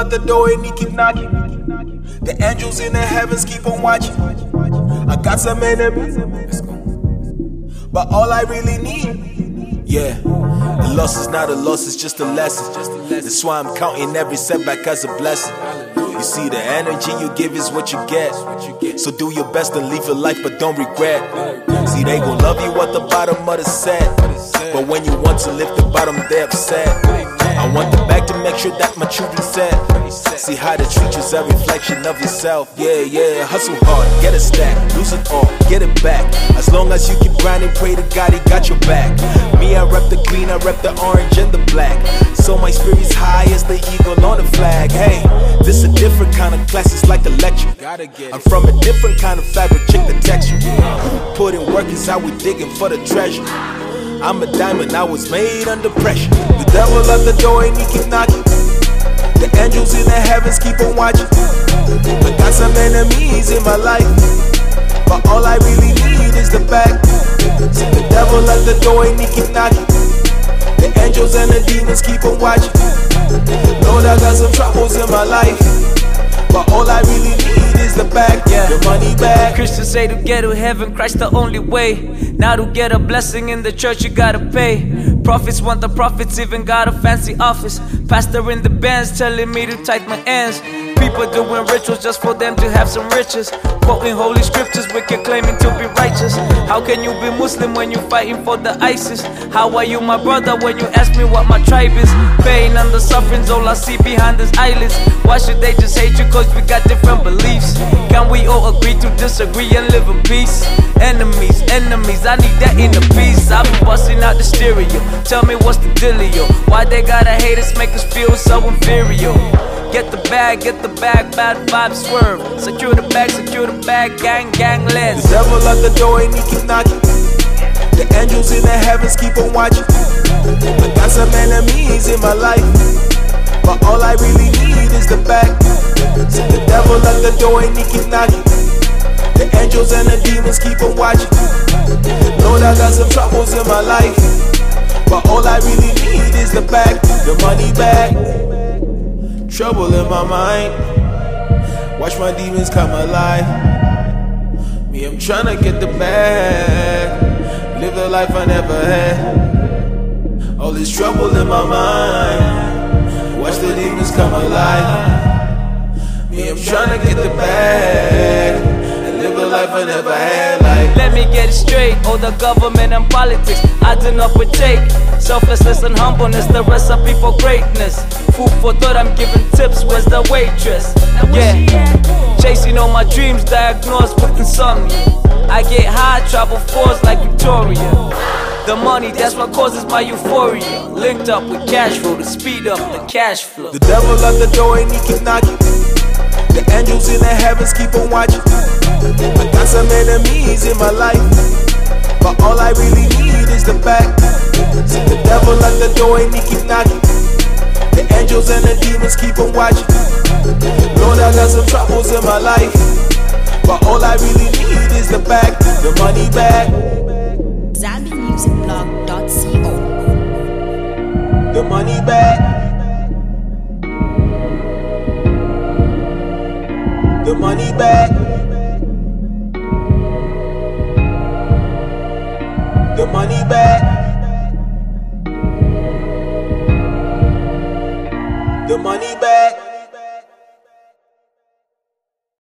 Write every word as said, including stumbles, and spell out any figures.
at the door and he keep knocking. The angels in the heavens keep on watching. I got some enemies, but all I really need, yeah, the loss is not a loss, it's just a lesson. That's why I'm counting every setback as a blessing. You see, the energy you give is what you get. So do your best and live your life, but don't regret. See, they gon' love you at the bottom of the set, but when you want to lift the bottom, they're upset. I want the back to make sure that my children set. See how they treat you's a reflection of yourself. Yeah, yeah, hustle hard, get a stack, lose it all, get it back. As long as you keep grinding, pray to God, he got your back. Me, I rep the green, I rep the orange and the black. So my spirit's high as the eagle on the flag. Hey, this a different kind of class, it's like a lecture. I'm from a different kind of fabric, check the texture. Put in work is how we digging for the treasure. I'm a diamond, I was made under pressure. The devil at the door and he keep knocking. The angels in the heavens keep on watching. I got some enemies in my life, but all I really need is the back. See, the devil at the door and he keep knocking. The angels and the demons keep on watching. Lord, I got some troubles in my life, but all I really need is the back, yeah, the money back. Christians say to get to heaven, Christ the only way. Now to get a blessing in the church, you gotta pay. Prophets want the prophets, even got a fancy office. Pastor in the bands telling me to tight my ends. People doing rituals just for them to have some riches. Quoting holy scriptures, wicked claiming to be righteous. How can you be Muslim when you fighting for the ISIS? How are you my brother when you ask me what my tribe is? Pain and the suffering's all I see behind his eyelids. Why should they just hate you cause we got different beliefs? Can we all agree to disagree and live in peace? Enemies, enemies, I need that inner peace. I've been busting out the stereo, tell me what's the dealio? Why they gotta hate us, make us feel so inferior? Get the bag, get the bag, bad vibes swerve. Secure the bag, secure the bag, gang, gang lens. The devil at the door and he keep knocking. The angels in the heavens keep on watching. I got some enemies in my life, but all I really need is the back. See, the devil at the door and he keep knocking. The angels and the demons keep on watching. Lord, I got some troubles in my life, but all I really need is the back, the money back. Trouble in my mind, watch my demons come alive. Me, I'm tryna get the bag, live the life I never had. All this trouble in my mind, watch the demons come alive. Me, I'm tryna get the bag and live a life I never had. Like, let me get it straight, all the government and politics I do not partake. Selflessness and humbleness, the recipe for greatness. Food for thought, I'm giving tips, where's the waitress? Yeah, chasing all my dreams, diagnosed with insomnia. I get high, travel force like Victoria. The money, that's what causes my euphoria. Linked up with cash flow to speed up the cash flow. The devil at the door and he keep knocking. The angels in the heavens keep on watching. I got some enemies in my life, but all I really need is the back. See, the devil at the door and he keep knocking. The angels and the demons keep on watching. Lord, I got some troubles in my life, but all I really need is the back, the money back. Zambi Music Blog dot co. The money back. The money back. The money back. The money back.